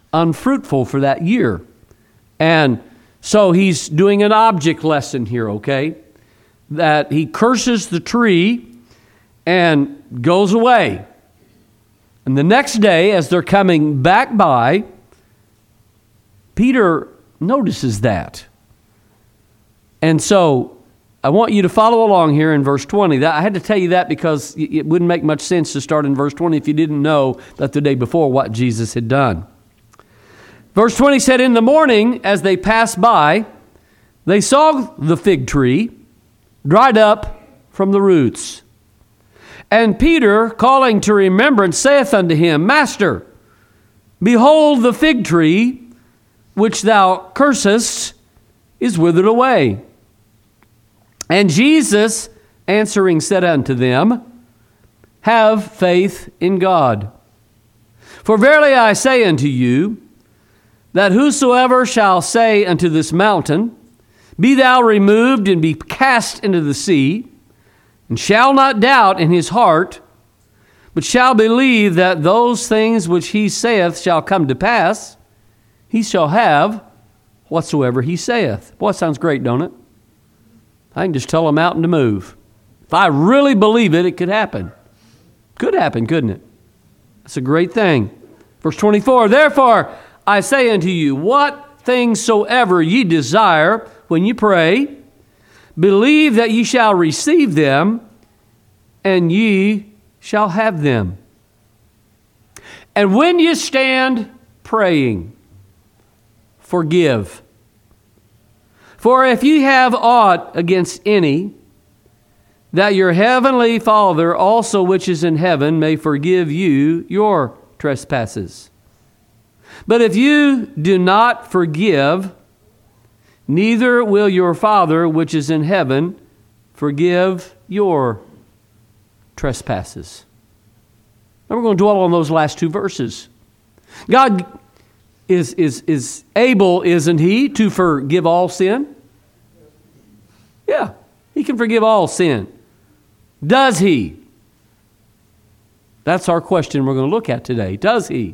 unfruitful for that year. And so he's doing an object lesson here, okay? That he curses the tree and goes away. And the next day, as they're coming back by, Peter notices that. And so I want you to follow along here in verse 20. I had to tell you that because it wouldn't make much sense to start in verse 20 if you didn't know that the day before what Jesus had done. Verse 20 said, in the morning, as they passed by, they saw the fig tree dried up from the roots. And Peter, calling to remembrance, saith unto him, Master, behold, the fig tree which thou cursest is withered away. And Jesus, answering, said unto them, Have faith in God. For verily I say unto you, that whosoever shall say unto this mountain, Be thou removed and be cast into the sea, and shall not doubt in his heart, but shall believe that those things which he saith shall come to pass, he shall have whatsoever he saith. Boy, it sounds great, don't it? I can just tell a mountain to move. If I really believe it, it could happen. Could happen, couldn't it? That's a great thing. Verse 24, Therefore I say unto you, what things soever ye desire when you pray, believe that ye shall receive them, and ye shall have them. And when you stand praying, forgive. For if ye have aught against any, that your heavenly Father also which is in heaven may forgive you your trespasses. But if you do not forgive, neither will your Father which is in heaven forgive your trespasses. Now we're going to dwell on those last two verses. God is able, isn't he, to forgive all sin? Yeah, he can forgive all sin. Does he? That's our question we're going to look at today. Does he?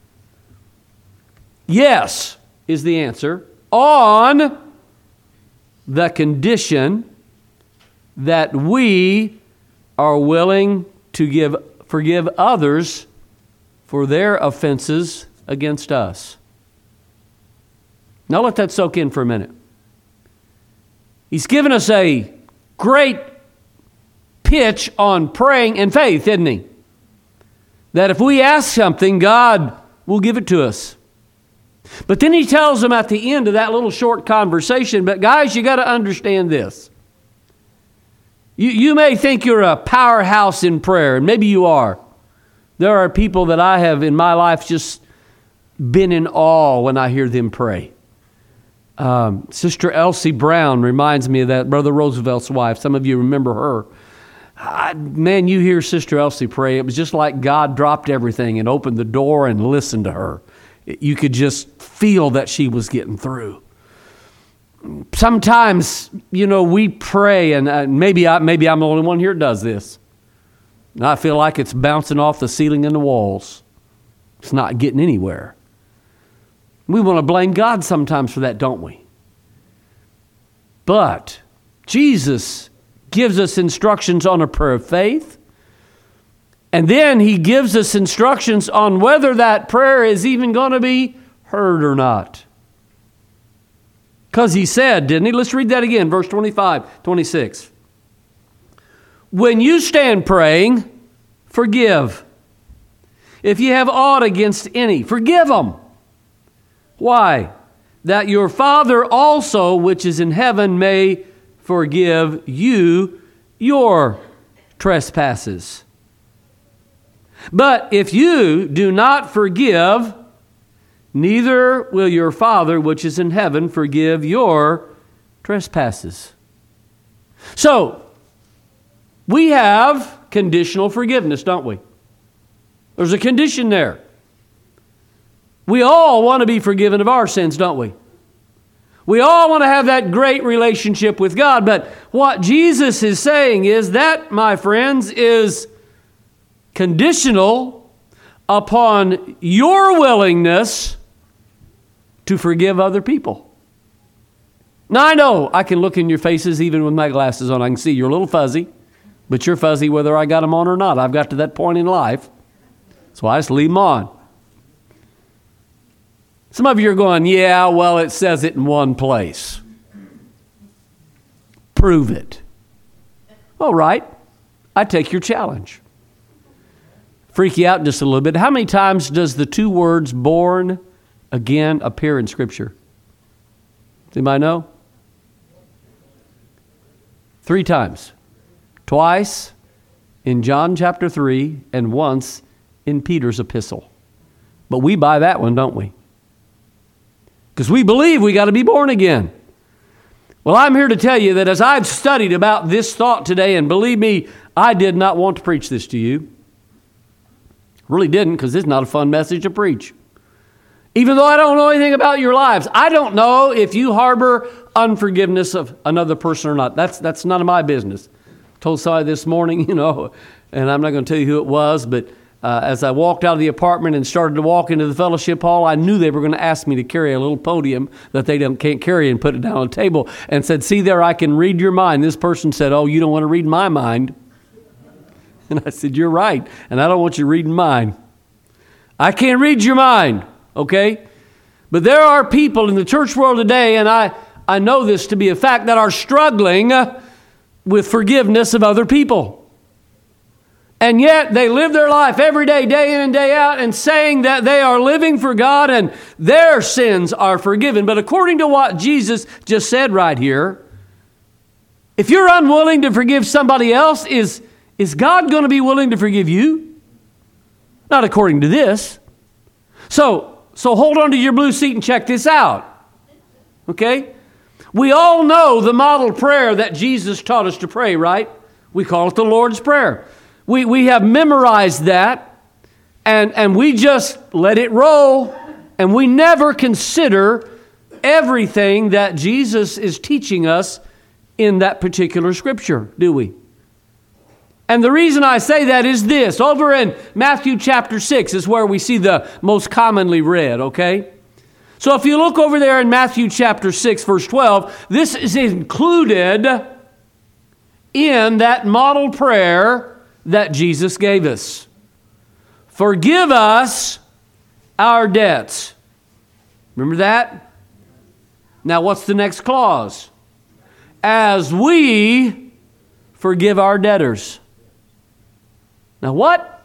Yes is the answer, on the condition that we are willing to forgive others for their offenses against us. Now let that soak in for a minute. He's given us a great pitch on praying and faith, isn't he? That if we ask something, God will give it to us. But then he tells them at the end of that little short conversation, but guys, you got to understand this. You may think you're a powerhouse in prayer, and maybe you are. There are people that I have in my life just been in awe when I hear them pray. Sister Elsie Brown reminds me of that, Brother Roosevelt's wife. Some of you remember her. Man, you hear Sister Elsie pray, it was just like God dropped everything and opened the door and listened to her. You could just feel that she was getting through. Sometimes, we pray, and maybe I'm the only one here that does this. And I feel like it's bouncing off the ceiling and the walls. It's not getting anywhere. We want to blame God sometimes for that, don't we? But Jesus gives us instructions on a prayer of faith. And then he gives us instructions on whether that prayer is even going to be heard or not. Because he said, didn't he? Let's read that again, verse 25, 26. When you stand praying, forgive. If you have aught against any, forgive them. Why? That your Father also, which is in heaven, may forgive you your trespasses. But if you do not forgive, neither will your Father, which is in heaven, forgive your trespasses. So, we have conditional forgiveness, don't we? There's a condition there. We all want to be forgiven of our sins, don't we? We all want to have that great relationship with God. But what Jesus is saying is that, my friends, is conditional upon your willingness to forgive other people. Now, I know I can look in your faces even with my glasses on. I can see you're a little fuzzy, but you're fuzzy whether I got them on or not. I've got to that point in life, so I just leave them on. Some of you are going, yeah, well, it says it in one place. Prove it. All right, I take your challenge. Freak you out just a little bit. How many times does the two words born again appear in Scripture? Does anybody know? 3 times. Twice in John chapter 3 and once in Peter's epistle. But we buy that one, don't we? Because we believe we got to be born again. Well, I'm here to tell you that as I've studied about this thought today, and believe me, I did not want to preach this to you. Really didn't, because it's not a fun message to preach. Even though I don't know anything about your lives. I don't know if you harbor unforgiveness of another person or not. That's none of my business. Told somebody this morning, and I'm not going to tell you who it was, but as I walked out of the apartment and started to walk into the fellowship hall, I knew they were going to ask me to carry a little podium that they can't carry and put it down on a table, and said, see there, I can read your mind. This person said, oh, you don't want to read my mind. And I said, you're right, and I don't want you reading mine. I can't read your mind, okay? But there are people in the church world today, and I know this to be a fact, that are struggling with forgiveness of other people. And yet they live their life every day, day in and day out, and saying that they are living for God and their sins are forgiven. But according to what Jesus just said right here, if you're unwilling to forgive somebody else, is God going to be willing to forgive you? Not according to this. So hold on to your blue seat and check this out. Okay? We all know the model prayer that Jesus taught us to pray, right? We call it the Lord's Prayer. We have memorized that, and we just let it roll, and we never consider everything that Jesus is teaching us in that particular scripture, do we? And the reason I say that is this. Over in Matthew chapter 6 is where we see the most commonly read, okay? So if you look over there in Matthew chapter 6, verse 12, this is included in that model prayer that Jesus gave us. Forgive us our debts. Remember that? Now what's the next clause? As we forgive our debtors. Now what?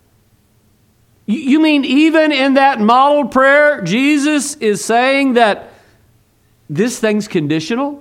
You mean even in that model prayer, Jesus is saying that this thing's conditional?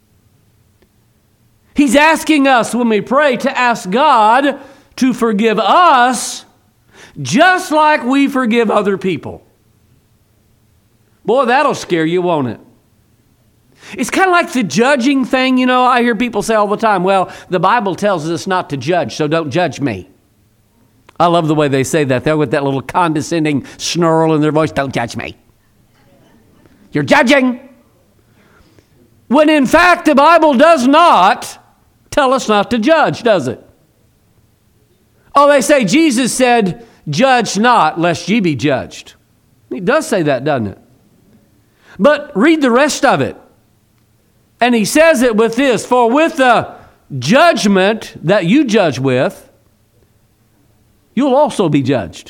He's asking us when we pray to ask God to forgive us just like we forgive other people. Boy, that'll scare you, won't it? It's kind of like the judging thing. I hear people say all the time, well, the Bible tells us not to judge, so don't judge me. I love the way they say that. They're with that little condescending snarl in their voice. Don't judge me. You're judging. When in fact, the Bible does not tell us not to judge, does it? Oh, they say Jesus said, judge not, lest ye be judged. He does say that, doesn't it? But read the rest of it. And he says it with this, for with the judgment that you judge with, you'll also be judged.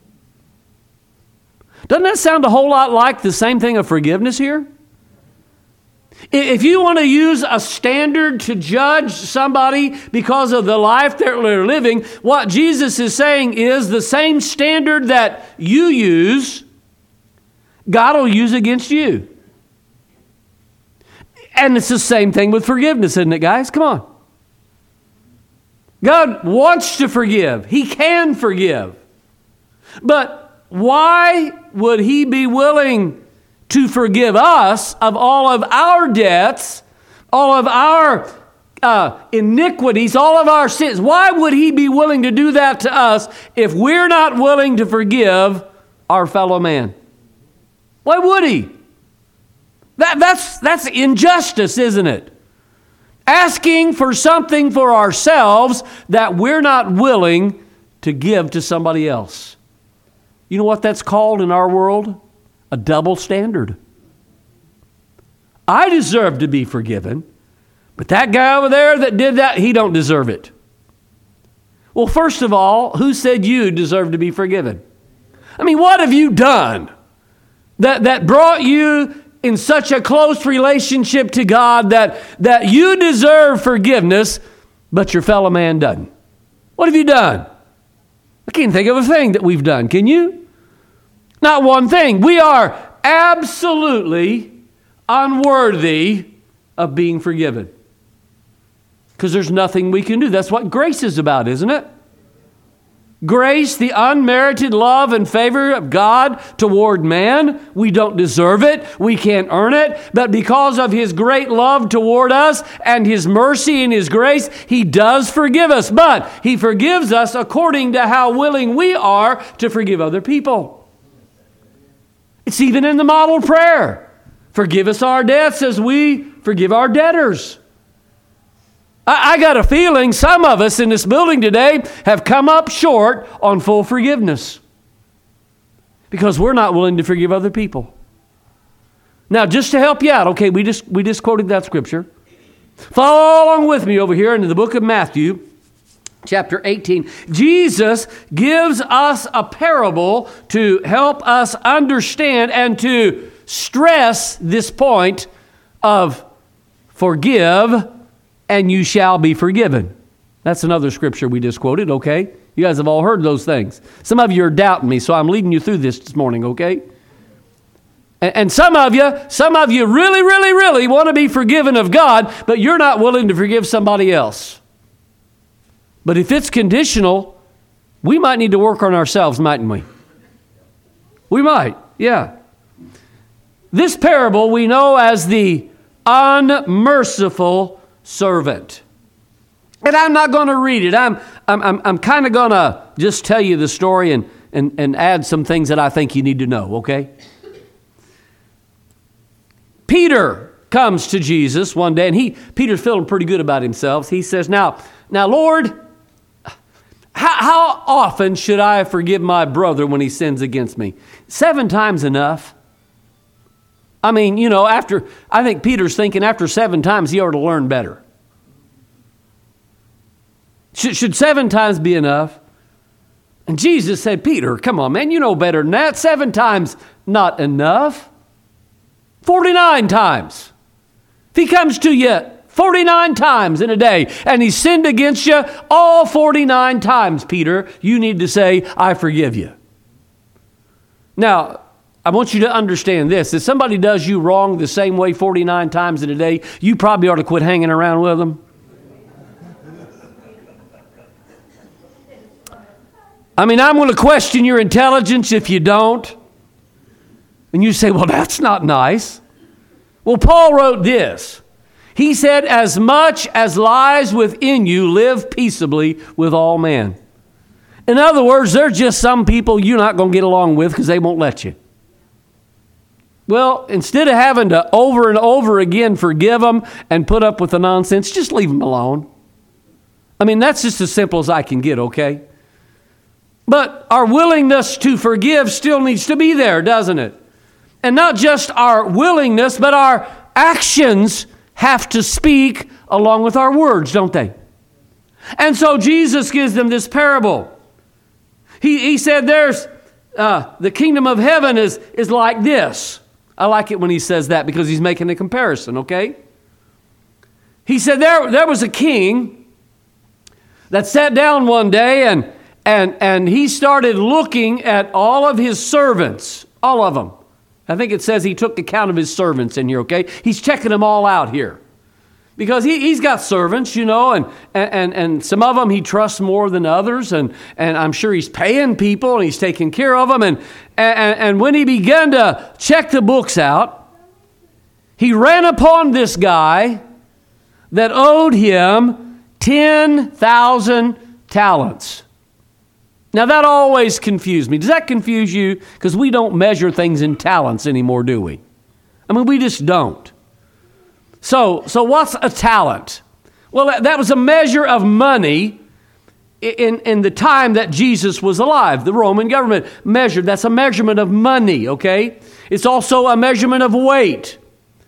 Doesn't that sound a whole lot like the same thing of forgiveness here? If you want to use a standard to judge somebody because of the life they're living, what Jesus is saying is the same standard that you use, God will use against you. And it's the same thing with forgiveness, isn't it, guys? Come on. God wants to forgive. He can forgive. But why would He be willing to forgive us of all of our debts, all of our iniquities, all of our sins? Why would He be willing to do that to us if we're not willing to forgive our fellow man? Why would He? That's injustice, isn't it? Asking for something for ourselves that we're not willing to give to somebody else. You know what that's called in our world? A double standard. I deserve to be forgiven, but that guy over there that did that, he don't deserve it. Well, first of all, who said you deserve to be forgiven? I mean, what have you done that brought you in such a close relationship to God that you deserve forgiveness, but your fellow man doesn't? What have you done? I can't think of a thing that we've done. Can you? Not one thing. We are absolutely unworthy of being forgiven. Because there's nothing we can do. That's what grace is about, isn't it? Grace, the unmerited love and favor of God toward man. We don't deserve it. We can't earn it. But because of His great love toward us and His mercy and His grace, He does forgive us. But He forgives us according to how willing we are to forgive other people. It's even in the model prayer. Forgive us our debts as we forgive our debtors. I got a feeling some of us in this building today have come up short on full forgiveness because we're not willing to forgive other people. Now, just to help you out, okay, we just quoted that scripture. Follow along with me over here into the book of Matthew, chapter 18. Jesus gives us a parable to help us understand and to stress this point of forgive and you shall be forgiven. That's another scripture we just quoted, okay? You guys have all heard those things. Some of you are doubting me, so I'm leading you through this morning, okay? And some of you really, really, really want to be forgiven of God, but you're not willing to forgive somebody else. But if it's conditional, we might need to work on ourselves, mightn't we? We might, yeah. This parable we know as the unmerciful servant. And I'm not going to read it. I'm kind of going to just tell you the story and add some things that I think you need to know, okay? Peter comes to Jesus one day, and Peter's feeling pretty good about himself. He says, Now, Lord, how often should I forgive my brother when he sins against me? 7 times enough? I mean, I think Peter's thinking after 7 times he ought to learn better. Should 7 times be enough? And Jesus said, Peter, come on, man, you know better than that. 7 times, not enough. 49 times. If he comes to you 49 times in a day and he sinned against you all 49 times, Peter, you need to say, I forgive you. Now, I want you to understand this. If somebody does you wrong the same way 49 times in a day, you probably ought to quit hanging around with them. I mean, I'm going to question your intelligence if you don't. And you say, well, that's not nice. Well, Paul wrote this. He said, as much as lies within you, live peaceably with all men. In other words, there's just some people you're not going to get along with because they won't let you. Well, instead of having to over and over again forgive them and put up with the nonsense, just leave them alone. I mean, that's just as simple as I can get, okay? But our willingness to forgive still needs to be there, doesn't it? And not just our willingness, but our actions have to speak along with our words, don't they? And so Jesus gives them this parable. He said there's the kingdom of heaven is like this. I like it when he says that because he's making a comparison, okay? He said there was a king that sat down one day and he started looking at all of his servants, all of them. I think it says he took account of his servants in here, okay? He's checking them all out here. Because he's got servants, and some of them he trusts more than others, and I'm sure he's paying people and he's taking care of them. And when he began to check the books out, he ran upon this guy that owed him 10,000 talents. Now that always confused me. Does that confuse you? Because we don't measure things in talents anymore, do we? I mean, we just don't. So what's a talent? Well, that was a measure of money in the time that Jesus was alive. The Roman government measured. That's a measurement of money, okay? It's also a measurement of weight.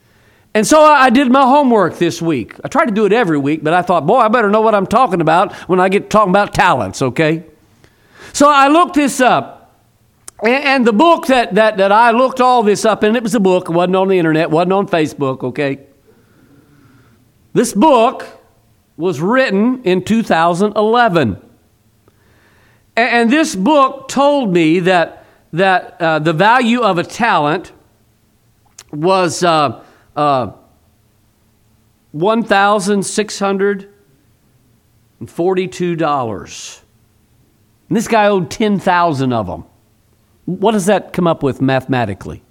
And so I did my homework this week. I try to do it every week, but I thought, boy, I better know what I'm talking about when I get talking about talents, okay? So I looked this up. And the book that I looked all this up in, it was a book. It wasn't on the internet, wasn't on Facebook, okay? This book was written in 2011. And this book told me that the value of a talent was $1,642. And this guy owed 10,000 of them. What does that come up with mathematically?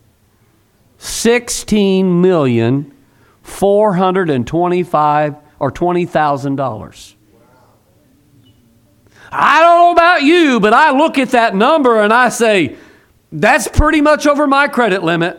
$16,425,000 or $20,000. I don't know about you, but I look at that number and I say, that's pretty much over my credit limit.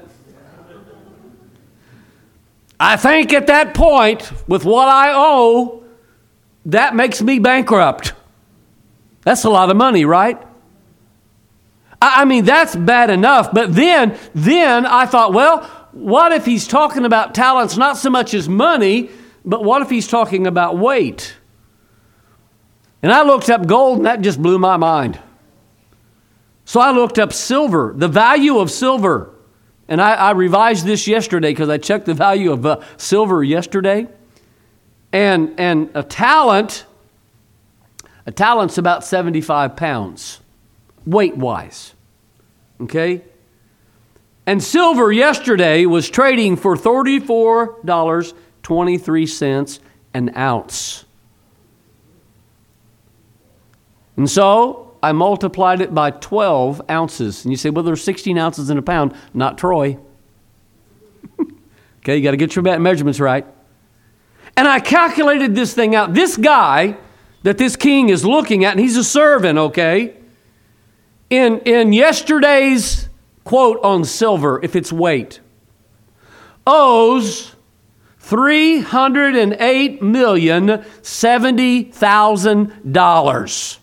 I think at that point, with what I owe, that makes me bankrupt. That's a lot of money, right? I mean, that's bad enough. But then I thought, well, what if he's talking about talents, not so much as money, but what if he's talking about weight? And I looked up gold, and that just blew my mind. So I looked up silver, the value of silver. And I revised this yesterday because I checked the value of silver yesterday. And a talent's about 75 pounds, weight-wise. Okay? And silver yesterday was trading for $34.23 an ounce. And so I multiplied it by 12 ounces. And you say, well, there's 16 ounces in a pound. Not Troy. Okay, you got to get your measurements right. And I calculated this thing out. This guy that this king is looking at, and he's a servant, okay? In yesterday's quote on silver, if it's weight, owes $308,070,000.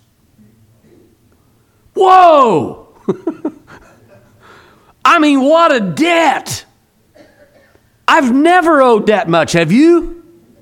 Whoa! I mean, what a debt! I've never owed that much, have you?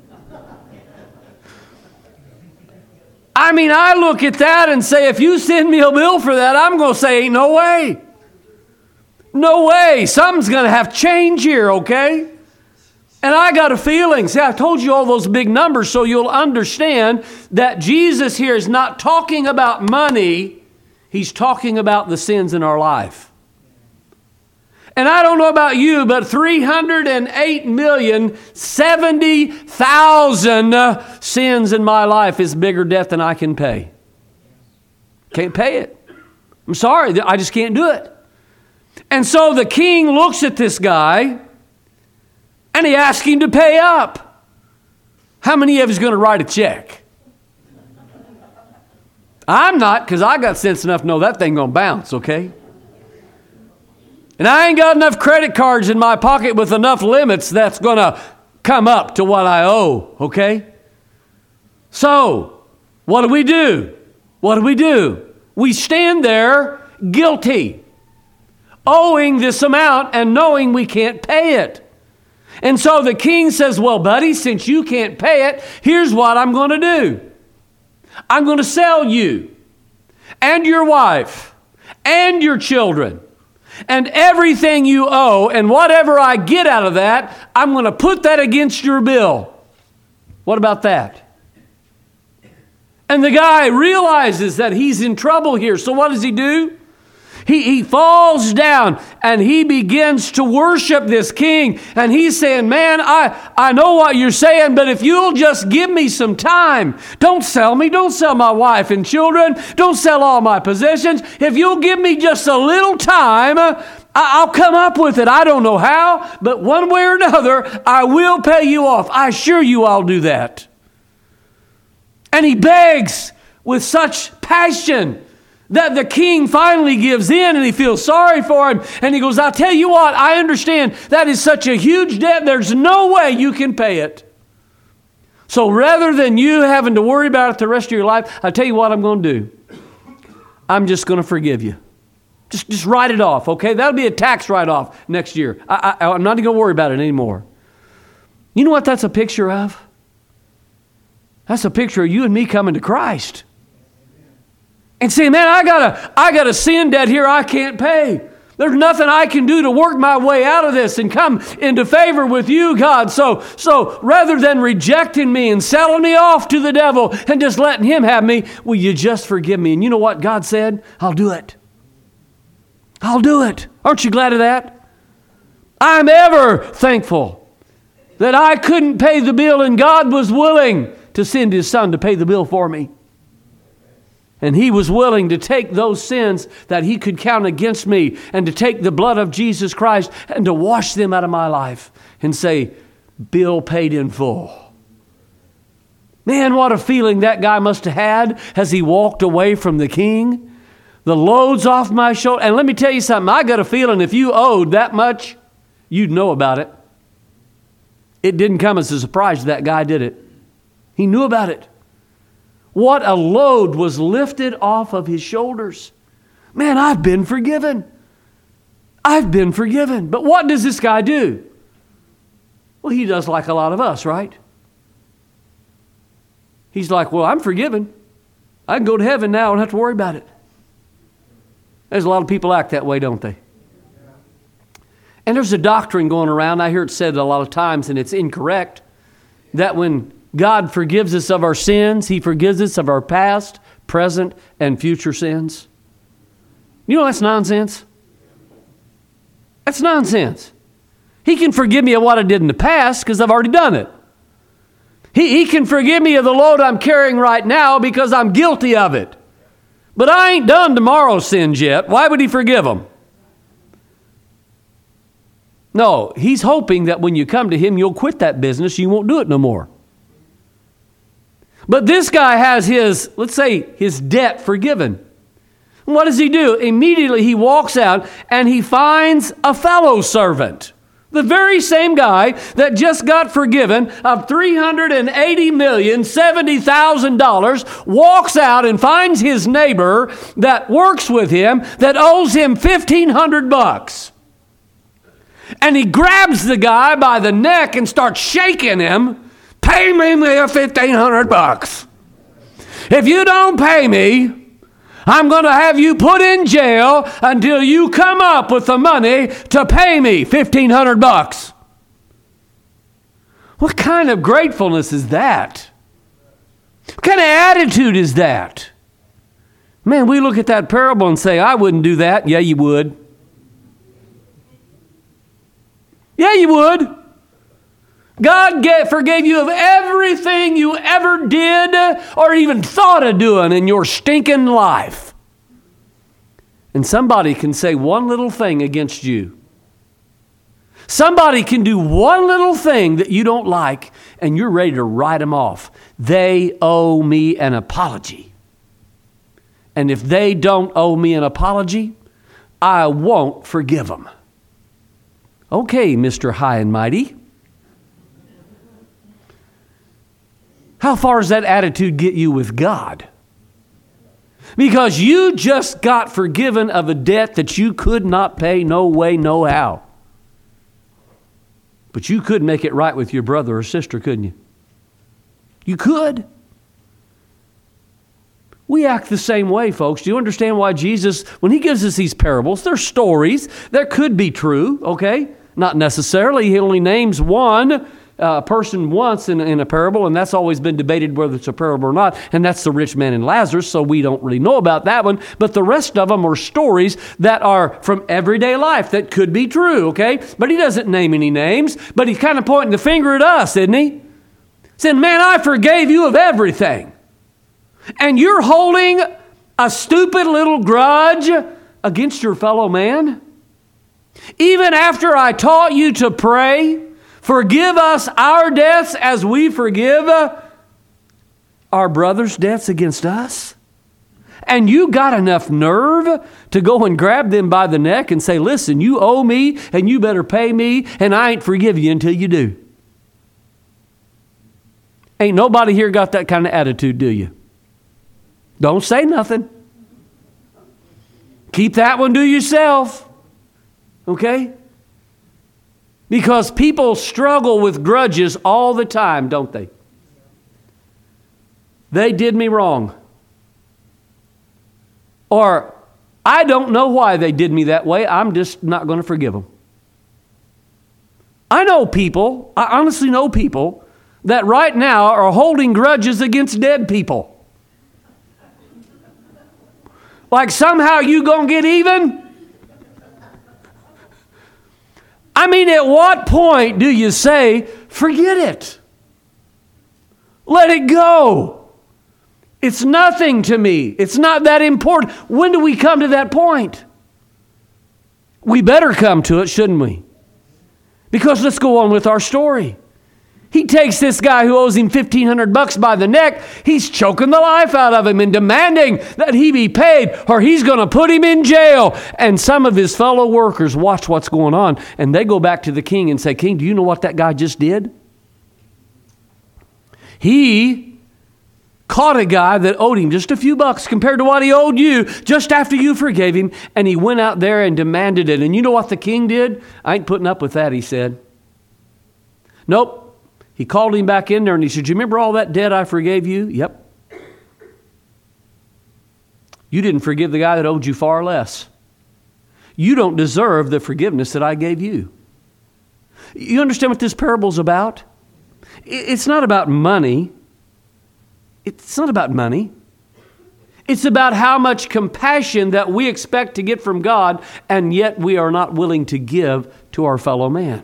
I mean, I look at that and say, if you send me a bill for that, I'm going to say, ain't no way. No way. Something's going to have to change here, okay? And I got a feeling. See, I told you all those big numbers so you'll understand that Jesus here is not talking about money. He's talking about the sins in our life. And I don't know about you, but 308,070,000 sins in my life is bigger debt than I can pay. Can't pay it. I'm sorry, I just can't do it. And so the king looks at this guy and he asks him to pay up. How many of you is going to write a check? I'm not, because I got sense enough to know that thing going to bounce, okay? And I ain't got enough credit cards in my pocket with enough limits that's going to come up to what I owe, okay? So, what do we do? What do we do? We stand there guilty, owing this amount and knowing we can't pay it. And so the king says, well, buddy, since you can't pay it, here's what I'm going to do. I'm going to sell you and your wife and your children and everything you owe, and whatever I get out of that, I'm going to put that against your bill. What about that? And the guy realizes that he's in trouble here. So what does he do? He falls down and he begins to worship this king. And he's saying, man, I know what you're saying, but if you'll just give me some time, don't sell me, don't sell my wife and children, don't sell all my possessions. If you'll give me just a little time, I'll come up with it. I don't know how, but one way or another, I will pay you off. I assure you I'll do that. And he begs with such passion that the king finally gives in and he feels sorry for him. And he goes, I'll tell you what, I understand that is such a huge debt. There's no way you can pay it. So rather than you having to worry about it the rest of your life, I'll tell you what I'm going to do. I'm just going to forgive you. Just write it off, okay? That'll be a tax write-off next year. I'm not going to worry about it anymore. You know what that's a picture of? That's a picture of you and me coming to Christ. And saying, man, I got a sin debt here I can't pay. There's nothing I can do to work my way out of this and come into favor with you, God. So rather than rejecting me and selling me off to the devil and just letting him have me, will you just forgive me? And you know what God said? I'll do it. I'll do it. Aren't you glad of that? I'm ever thankful that I couldn't pay the bill and God was willing to send His Son to pay the bill for me. And He was willing to take those sins that He could count against me and to take the blood of Jesus Christ and to wash them out of my life and say, bill paid in full. Man, what a feeling that guy must have had as he walked away from the King. The load's off my shoulder. And let me tell you something. I got a feeling if you owed that much, you'd know about it. It didn't come as a surprise to that guy, did it? He knew about it. What a load was lifted off of his shoulders. Man, I've been forgiven. I've been forgiven. But what does this guy do? Well, he does like a lot of us, right? He's like, well, I'm forgiven. I can go to heaven now. I don't have to worry about it. There's a lot of people act that way, don't they? And there's a doctrine going around, I hear it said a lot of times, and it's incorrect, that when God forgives us of our sins, He forgives us of our past, present, and future sins. You know that's nonsense. That's nonsense. He can forgive me of what I did in the past because I've already done it. He can forgive me of the load I'm carrying right now because I'm guilty of it. But I ain't done tomorrow's sins yet. Why would He forgive them? No, He's hoping that when you come to Him, you'll quit that business. You won't do it no more. But this guy has his, let's say, his debt forgiven. What does he do? Immediately he walks out and he finds a fellow servant. The very same guy that just got forgiven of $380,070,000 walks out and finds his neighbor that works with him that owes him $1,500. And he grabs the guy by the neck and starts shaking him. Pay me $1,500. If you don't pay me, I'm going to have you put in jail until you come up with the money to pay me $1,500. What kind of gratefulness is that? What kind of attitude is that? Man, we look at that parable and say, I wouldn't do that. Yeah, you would. Yeah, you would. God forgave you of everything you ever did or even thought of doing in your stinking life. And somebody can say one little thing against you. Somebody can do one little thing that you don't like, and you're ready to write them off. They owe me an apology. And if they don't owe me an apology, I won't forgive them. Okay, Mr. High and Mighty. How far does that attitude get you with God? Because you just got forgiven of a debt that you could not pay, no way, no how. But you could make it right with your brother or sister, couldn't you? You could. We act the same way, folks. Do you understand why Jesus, when He gives us these parables, they're stories that could be true, okay? Not necessarily. He only names one person once in a parable, and that's always been debated whether it's a parable or not, and that's the rich man and Lazarus, so we don't really know about that one, but the rest of them are stories that are from everyday life that could be true, okay? But He doesn't name any names, but He's kind of pointing the finger at us, isn't He? Saying, man, I forgave you of everything, and you're holding a stupid little grudge against your fellow man? Even after I taught you to pray, forgive us our debts as we forgive our brothers' debts against us? And you got enough nerve to go and grab them by the neck and say, listen, you owe me and you better pay me, and I ain't forgive you until you do. Ain't nobody here got that kind of attitude, do you? Don't say nothing. Keep that one to yourself. Okay? Because people struggle with grudges all the time, don't they? They did me wrong. Or, I don't know why they did me that way. I'm just not going to forgive them. I honestly know people that right now are holding grudges against dead people. Like somehow you gonna get even? I mean, at what point do you say, forget it? Let it go. It's nothing to me. It's not that important. When do we come to that point? We better come to it, shouldn't we? Because let's go on with our story. He takes this guy who owes him $1,500 by the neck. He's choking the life out of him and demanding that he be paid or he's going to put him in jail. And some of his fellow workers watch what's going on, and they go back to the king and say, King, do you know what that guy just did? He caught a guy that owed him just a few bucks compared to what he owed you just after you forgave him, and he went out there and demanded it. And you know what the king did? I ain't putting up with that, he said. Nope. He called him back in there and he said, you remember all that debt I forgave you? Yep. You didn't forgive the guy that owed you far less. You don't deserve the forgiveness that I gave you. You understand what this parable's about? It's not about money. It's not about money. It's about how much compassion that we expect to get from God, and yet we are not willing to give to our fellow man.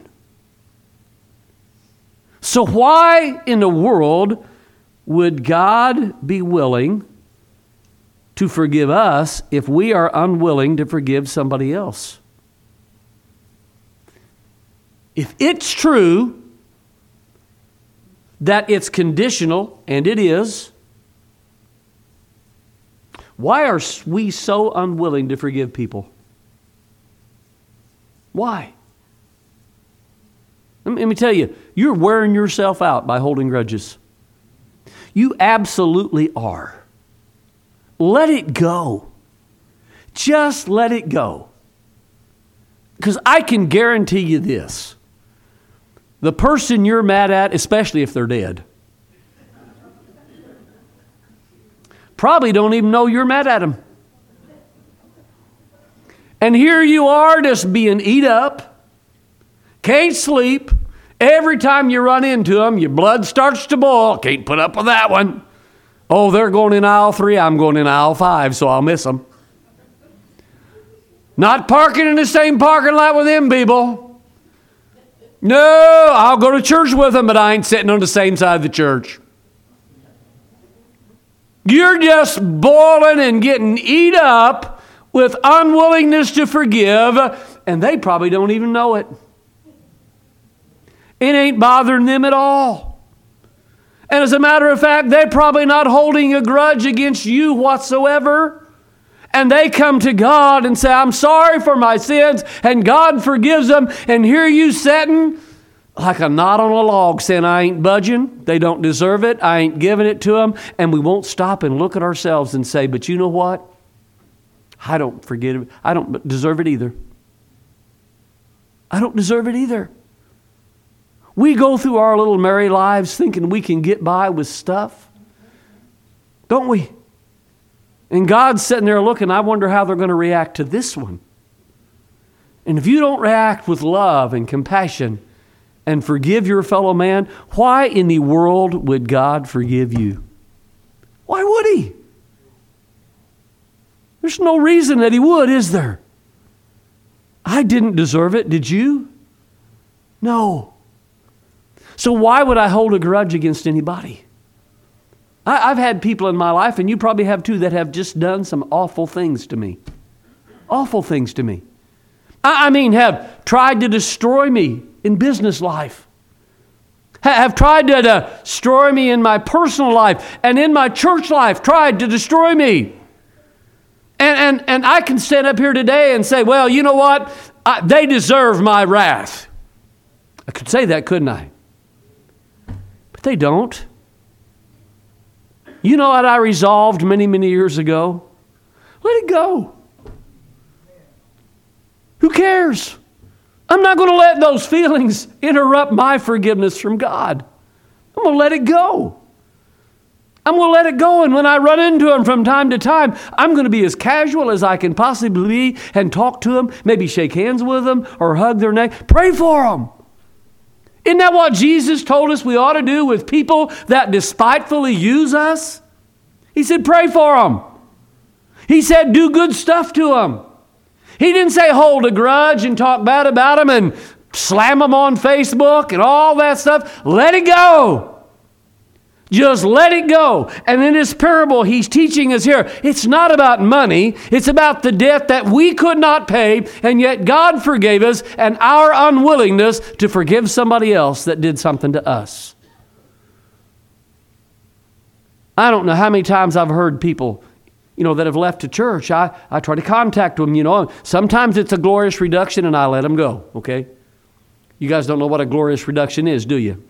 So why in the world would God be willing to forgive us if we are unwilling to forgive somebody else? If it's true that it's conditional, and it is, why are we so unwilling to forgive people? Why? Let me tell you, you're wearing yourself out by holding grudges. You absolutely are. Let it go. Just let it go. Because I can guarantee you this. The person you're mad at, especially if they're dead, probably don't even know you're mad at them. And here you are just being eat up. Can't sleep. Every time you run into them, your blood starts to boil. Can't put up with that one. Oh, they're going in aisle 3. I'm going in aisle 5, so I'll miss them. Not parking in the same parking lot with them people. No, I'll go to church with them, but I ain't sitting on the same side of the church. You're just boiling and getting eat up with unwillingness to forgive, and they probably don't even know it. It ain't bothering them at all. And as a matter of fact, they're probably not holding a grudge against you whatsoever. And they come to God and say, I'm sorry for my sins, and God forgives them. And here you sitting like a knot on a log saying, I ain't budging. They don't deserve it. I ain't giving it to them. And we won't stop and look at ourselves and say, but you know what? I don't forgive it. I don't deserve it either. I don't deserve it either. We go through our little merry lives thinking we can get by with stuff, don't we? And God's sitting there looking, I wonder how they're going to react to this one. And if you don't react with love and compassion and forgive your fellow man, why in the world would God forgive you? Why would He? There's no reason that He would, is there? I didn't deserve it, did you? No. So why would I hold a grudge against anybody? I've had people in my life, and you probably have too, that have just done some awful things to me. Awful things to me. I mean, have tried to destroy me in business life. Have tried to destroy me in my personal life and in my church life, tried to destroy me. And I can stand up here today and say, well, you know what? They deserve my wrath. I could say that, couldn't I? But they don't. You know what I resolved many, many years ago? Let it go. Who cares? I'm not going to let those feelings interrupt my forgiveness from God. I'm going to let it go. I'm going to let it go, and when I run into them from time to time, I'm going to be as casual as I can possibly be and talk to them, maybe shake hands with them or hug their neck. Pray for them. Isn't that what Jesus told us we ought to do with people that despitefully use us? He said, pray for them. He said, do good stuff to them. He didn't say hold a grudge and talk bad about them and slam them on Facebook and all that stuff. Let it go. Just let it go. And in this parable, he's teaching us here, it's not about money. It's about the debt that we could not pay, and yet God forgave us, and our unwillingness to forgive somebody else that did something to us. I don't know how many times I've heard people, that have left the church. I try to contact them, Sometimes it's a glorious reduction, and I let them go, okay? You guys don't know what a glorious reduction is, do you?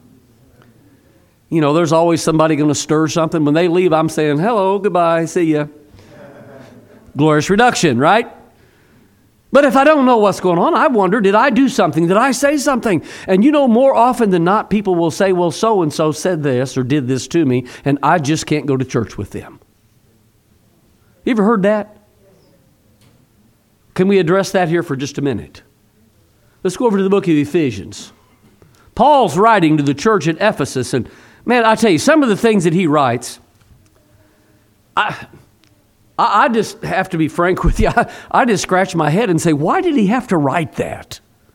There's always somebody going to stir something. When they leave, I'm saying, hello, goodbye, see ya. Glorious reduction, right? But if I don't know what's going on, I wonder, did I do something? Did I say something? And more often than not, people will say, well, so-and-so said this or did this to me, and I just can't go to church with them. You ever heard that? Can we address that here for just a minute? Let's go over to the book of Ephesians. Paul's writing to the church at Ephesus, and man, I tell you, some of the things that he writes, I just have to be frank with you. I just scratch my head and say, why did he have to write that?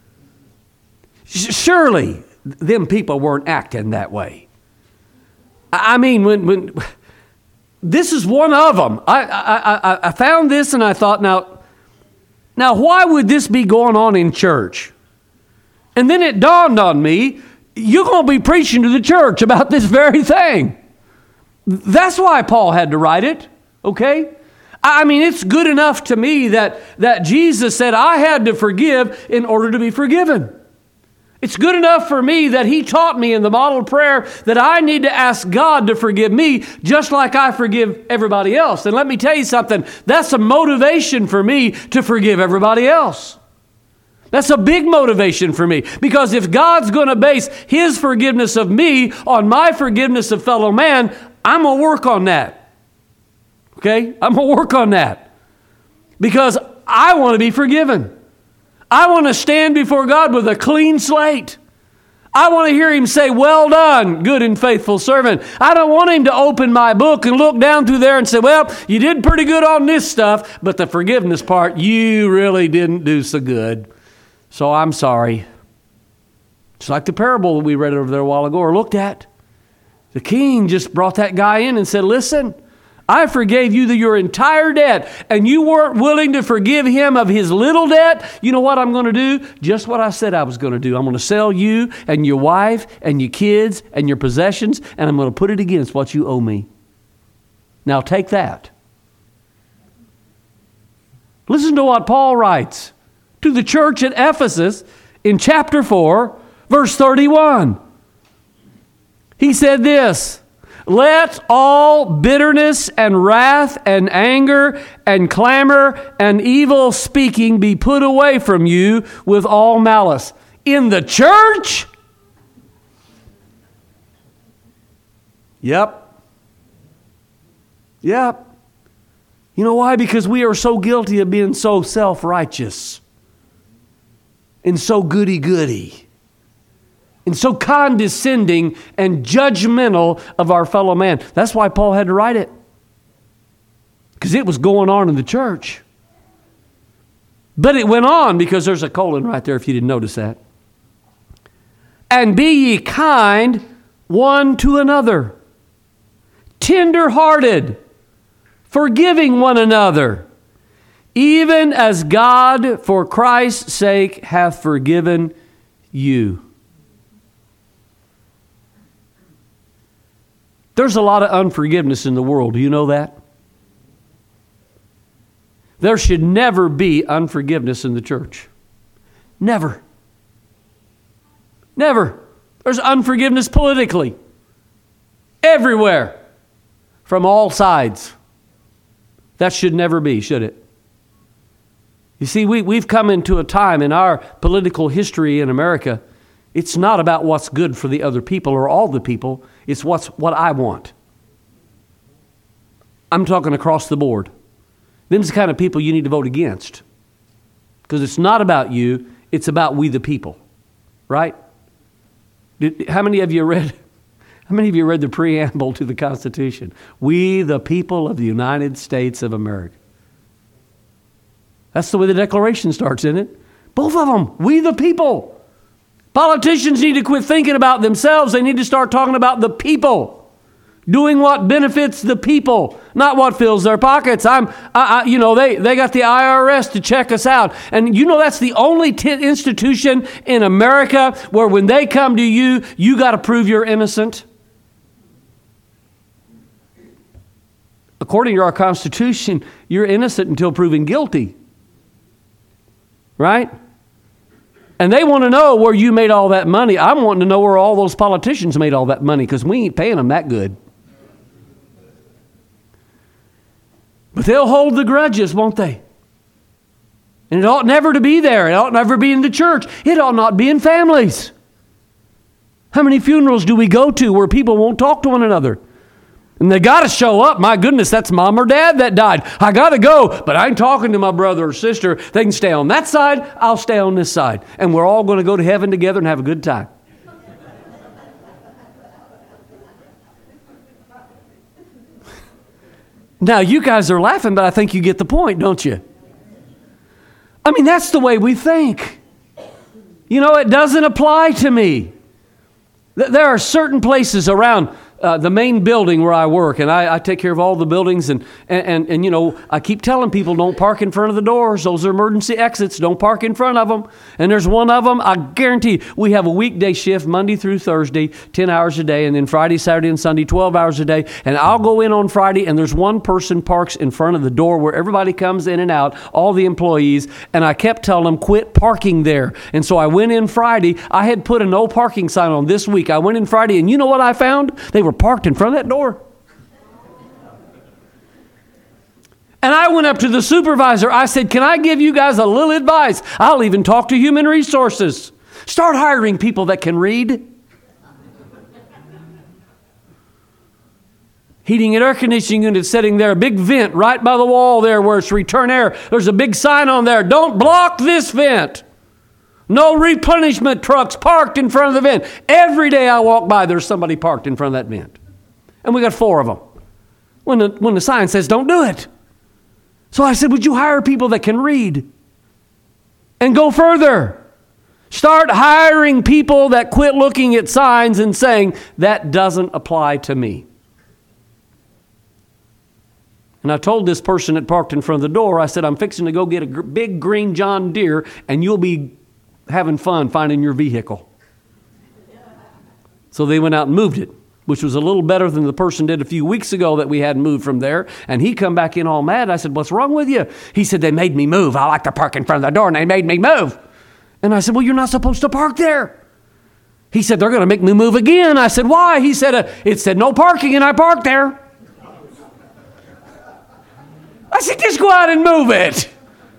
Surely, them people weren't acting that way. I mean, when this is one of them. I found this and I thought, now why would this be going on in church? And then it dawned on me, you're going to be preaching to the church about this very thing. That's why Paul had to write it, okay? I mean, it's good enough to me that Jesus said, I had to forgive in order to be forgiven. It's good enough for me that he taught me in the model prayer that I need to ask God to forgive me just like I forgive everybody else. And let me tell you something, that's a motivation for me to forgive everybody else. That's a big motivation for me, because if God's going to base his forgiveness of me on my forgiveness of fellow man, I'm going to work on that. Okay? I'm going to work on that because I want to be forgiven. I want to stand before God with a clean slate. I want to hear him say, well done, good and faithful servant. I don't want him to open my book and look down through there and say, well, you did pretty good on this stuff, but the forgiveness part, you really didn't do so good. So I'm sorry. It's like the parable that we read over there a while ago or looked at. The king just brought that guy in and said, listen, I forgave you your entire debt, and you weren't willing to forgive him of his little debt. You know what I'm going to do? Just what I said I was going to do. I'm going to sell you and your wife and your kids and your possessions, and I'm going to put it against what you owe me. Now take that. Listen to what Paul writes to the church at Ephesus in chapter 4, verse 31. He said this, let all bitterness and wrath and anger and clamor and evil speaking be put away from you with all malice. In the church? Yep. You know why? Because we are so guilty of being so self-righteous and so goody-goody and so condescending and judgmental of our fellow man. That's why Paul had to write it, because it was going on in the church. But it went on, because there's a colon right there if you didn't notice that. And be ye kind one to another, tender-hearted, forgiving one another, even as God for Christ's sake hath forgiven you. There's a lot of unforgiveness in the world. Do you know that? There should never be unforgiveness in the church. Never. Never. There's unforgiveness politically. Everywhere. From all sides. That should never be, should it? You see, we've come into a time in our political history in America, it's not about what's good for the other people or all the people. It's what I want. I'm talking across the board. Them's the kind of people you need to vote against. Because it's not about you, it's about we the people. Right? How many of you read the preamble to the Constitution? We the people of the United States of America. That's the way the Declaration starts, isn't it? Both of them. We the people. Politicians need to quit thinking about themselves. They need to start talking about the people. Doing what benefits the people, not what fills their pockets. They got the IRS to check us out. And that's the only institution in America where when they come to you, you got to prove you're innocent. According to our Constitution, you're innocent until proven guilty. Right? And they want to know where you made all that money. I'm wanting to know where all those politicians made all that money because we ain't paying them that good. But they'll hold the grudges, won't they? And it ought never to be there. It ought never be in the church. It ought not be in families. How many funerals do we go to where people won't talk to one another? And they got to show up. My goodness, that's mom or dad that died. I got to go, but I ain't talking to my brother or sister. They can stay on that side. I'll stay on this side. And we're all going to go to heaven together and have a good time. Now, you guys are laughing, but I think you get the point, don't you? I mean, that's the way we think. It doesn't apply to me. There are certain places around the main building where I work, and I take care of all the buildings, and I keep telling people don't park in front of the doors. Those are emergency exits. Don't park in front of them. And there's one of them, I guarantee we have a weekday shift, Monday through Thursday, 10 hours a day, and then Friday, Saturday, and Sunday, 12 hours a day. And I'll go in on Friday, and there's one person parks in front of the door where everybody comes in and out, all the employees, and I kept telling them, quit parking there. And so I went in Friday. I had put a no parking sign on this week. I went in Friday, and you know what I found? They were parked in front of that door. And I went up to the supervisor. I said, can I give you guys a little advice? I'll even talk to human resources. Start hiring people that can read. Heating and air conditioning unit sitting there, a big vent right by the wall there where it's return air. There's a big sign on there, don't block this vent. No replenishment trucks parked in front of the vent. Every day I walk by, there's somebody parked in front of that vent. And we got 4 of them. When the sign says, don't do it. So I said, would you hire people that can read? And go further. Start hiring people that quit looking at signs and saying, that doesn't apply to me. And I told this person that parked in front of the door, I said, I'm fixing to go get a big green John Deere, and you'll be having fun finding your vehicle. So they went out and moved it, which was a little better than the person did a few weeks ago that we hadn't moved from there. And he come back in all mad. I said, what's wrong with you? He said, they made me move. I like to park in front of the door, and they made me move. And I said, well, you're not supposed to park there. He said, they're going to make me move again. I said, why? He said, it said no parking, and I parked there. I said, just go out and move it.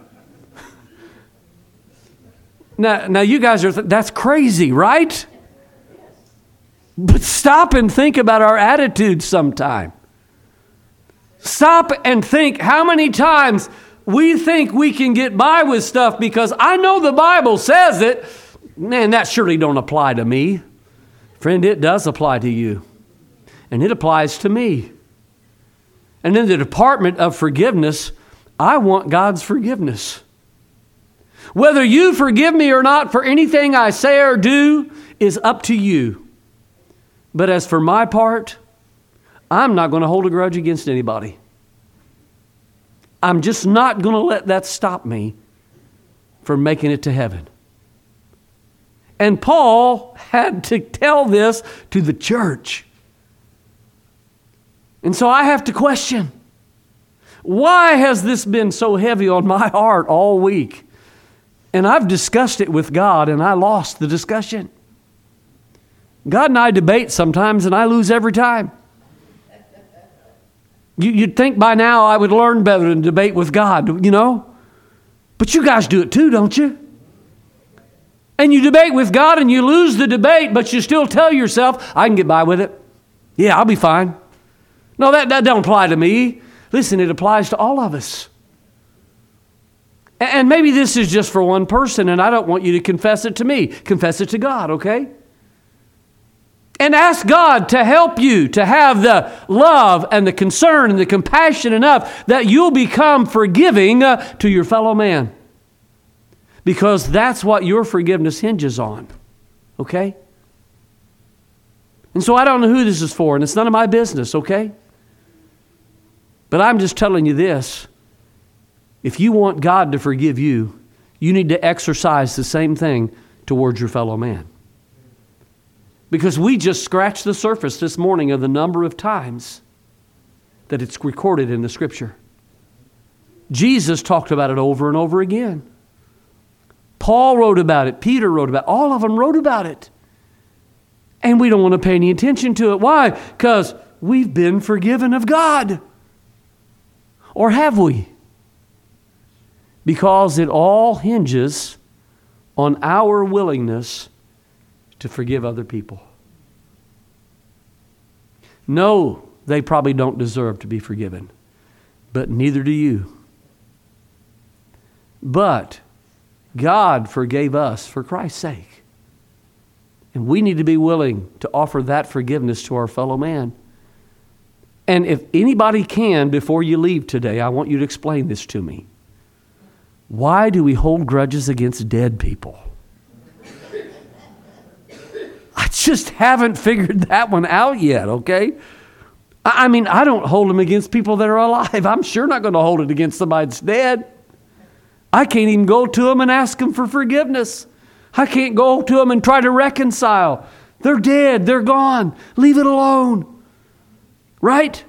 Now you guys are, that's crazy, right? But stop and think about our attitudes sometime. Stop and think how many times we think we can get by with stuff because I know the Bible says it. Man, that surely don't apply to me. Friend, it does apply to you. And it applies to me. And in the department of forgiveness, I want God's forgiveness. Whether you forgive me or not for anything I say or do is up to you. But as for my part, I'm not going to hold a grudge against anybody. I'm just not going to let that stop me from making it to heaven. And Paul had to tell this to the church. And so I have to question, why has this been so heavy on my heart all week? And I've discussed it with God, and I lost the discussion. God and I debate sometimes, and I lose every time. You'd think by now I would learn better than debate with God, you know? But you guys do it too, don't you? And you debate with God and you lose the debate, but you still tell yourself, I can get by with it. Yeah, I'll be fine. No, that don't apply to me. Listen, it applies to all of us. And maybe this is just for one person, and I don't want you to confess it to me. Confess it to God, okay? And ask God to help you to have the love and the concern and the compassion enough that you'll become forgiving to your fellow man. Because that's what your forgiveness hinges on, okay? And so I don't know who this is for, and it's none of my business, okay? But I'm just telling you this. If you want God to forgive you, you need to exercise the same thing towards your fellow man. Because we just scratched the surface this morning of the number of times that it's recorded in the Scripture. Jesus talked about it over and over again. Paul wrote about it. Peter wrote about it. All of them wrote about it. And we don't want to pay any attention to it. Why? Because we've been forgiven of God. Or have we? Because it all hinges on our willingness to forgive other people. No, they probably don't deserve to be forgiven, but neither do you. But God forgave us for Christ's sake. And we need to be willing to offer that forgiveness to our fellow man. And if anybody can, before you leave today, I want you to explain this to me. Why do we hold grudges against dead people? I just haven't figured that one out yet, okay? I mean, I don't hold them against people that are alive. I'm sure not going to hold it against somebody that's dead. I can't even go to them and ask them for forgiveness. I can't go to them and try to reconcile. They're dead. They're gone. Leave it alone. Right?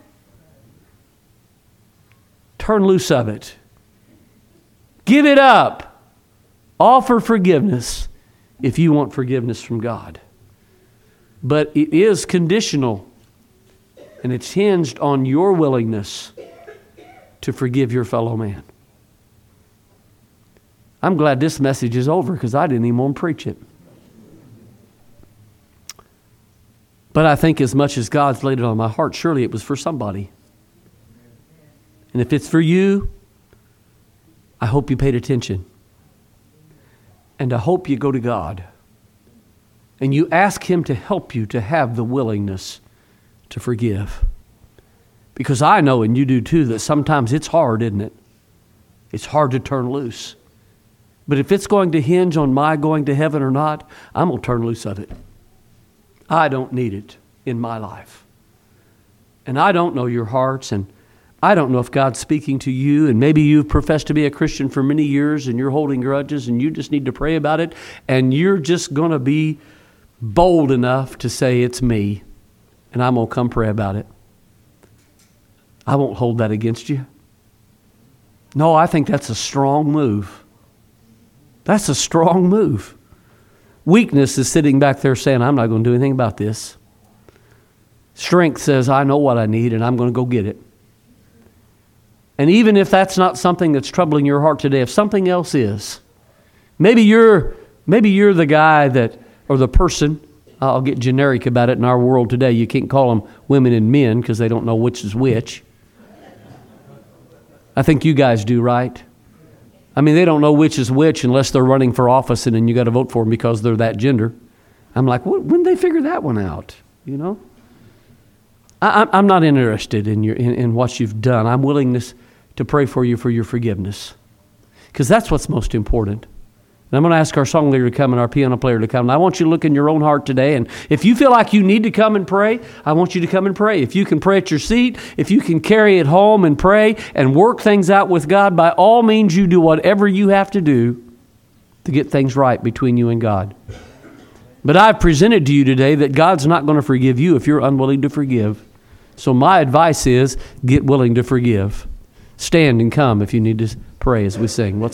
Turn loose of it. Give it up. Offer forgiveness if you want forgiveness from God. But it is conditional, and it's hinged on your willingness to forgive your fellow man. I'm glad this message is over because I didn't even want to preach it. But I think as much as God's laid it on my heart, surely it was for somebody. And if it's for you, I hope you paid attention. And I hope you go to God. And you ask Him to help you to have the willingness to forgive. Because I know, and you do too, that sometimes it's hard, isn't it? It's hard to turn loose. But if it's going to hinge on my going to heaven or not, I'm going to turn loose of it. I don't need it in my life. And I don't know your hearts, and I don't know if God's speaking to you, and maybe you've professed to be a Christian for many years and you're holding grudges and you just need to pray about it, and you're just going to be bold enough to say, it's me, and I'm going to come pray about it. I won't hold that against you. No, I think that's a strong move. That's a strong move. Weakness is sitting back there saying, I'm not going to do anything about this. Strength says, I know what I need and I'm going to go get it. And even if that's not something that's troubling your heart today, if something else is, maybe you're the guy that, or the person, I'll get generic about it in our world today. You can't call them women and men because they don't know which is which. I think you guys do, right? I mean, they don't know which is which unless they're running for office and then you got to vote for them because they're that gender. I'm like, when did they figure that one out? You know? I'm not interested in what you've done. I'm willing to pray for you for your forgiveness. Because that's what's most important. And I'm going to ask our song leader to come and our piano player to come. And I want you to look in your own heart today. And if you feel like you need to come and pray, I want you to come and pray. If you can pray at your seat, if you can carry it home and pray and work things out with God, by all means you do whatever you have to do to get things right between you and God. But I've presented to you today that God's not going to forgive you if you're unwilling to forgive. So my advice is get willing to forgive. Stand and come if you need to pray as we sing.